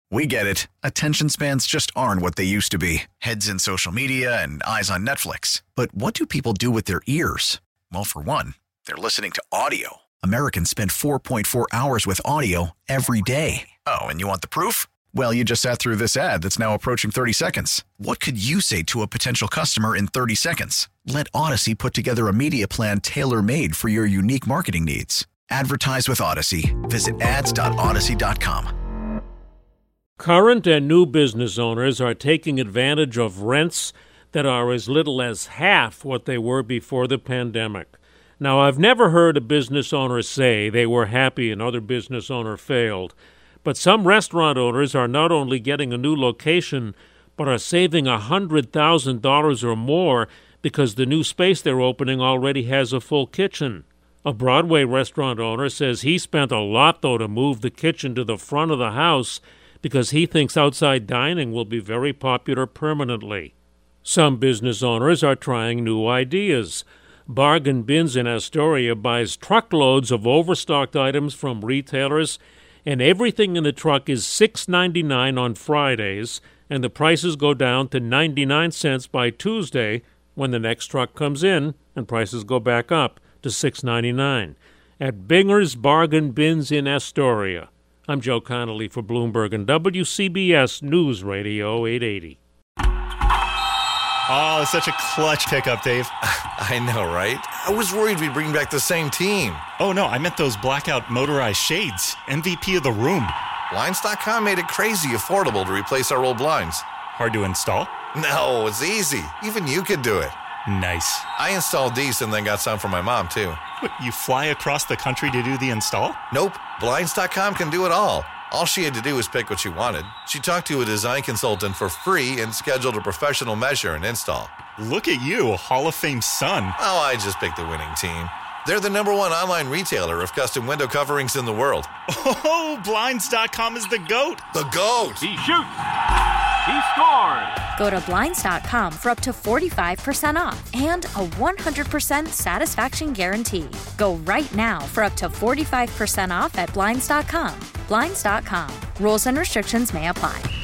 We get it. Attention spans just aren't what they used to be. Heads in social media and eyes on Netflix. But what do people do with their ears? Well, for one, they're listening to audio. Americans spend 4.4 hours with audio every day. Oh, and you want the proof? Well, you just sat through this ad that's now approaching 30 seconds. What could you say to a potential customer in 30 seconds? Let Odyssey put together a media plan tailor-made for your unique marketing needs. Advertise with Odyssey. Visit ads.odyssey.com. Current and new business owners are taking advantage of rents that are as little as half what they were before the pandemic. Now, I've never heard a business owner say they were happy another business owner failed, but some restaurant owners are not only getting a new location, but are saving $100,000 or more because the new space they're opening already has a full kitchen. A Broadway restaurant owner says he spent a lot, though, to move the kitchen to the front of the house because he thinks outside dining will be very popular permanently. Some business owners are trying new ideas. Bargain Bins in Astoria buys truckloads of overstocked items from retailers, and everything in the truck is $6.99 on Fridays, and the prices go down to 99 cents by Tuesday when the next truck comes in, and prices go back up to $6.99 at Binger's Bargain Bins in Astoria. I'm Joe Connolly for Bloomberg and WCBS News Radio 880. Oh, such a clutch pickup, Dave. I know, right? I was worried we'd bring back the same team. Oh, no, I meant those blackout motorized shades. MVP of the room. Blinds.com made it crazy affordable to replace our old blinds. Hard to install? No, it's easy. Even you could do it. Nice. I installed these and then got some for my mom, too. What, you fly across the country to do the install? Nope. Blinds.com can do it all. All she had to do was pick what she wanted. She talked to a design consultant for free and scheduled a professional measure and install. Look at you, a Hall of Fame son. Oh, I just picked the winning team. They're the #1 online retailer of custom window coverings in the world. Oh, Blinds.com is the GOAT. The GOAT! He shoots. He scores. Go to Blinds.com for up to 45% off and a 100% satisfaction guarantee. Go right now for up to 45% off at Blinds.com. Blinds.com. Rules and restrictions may apply.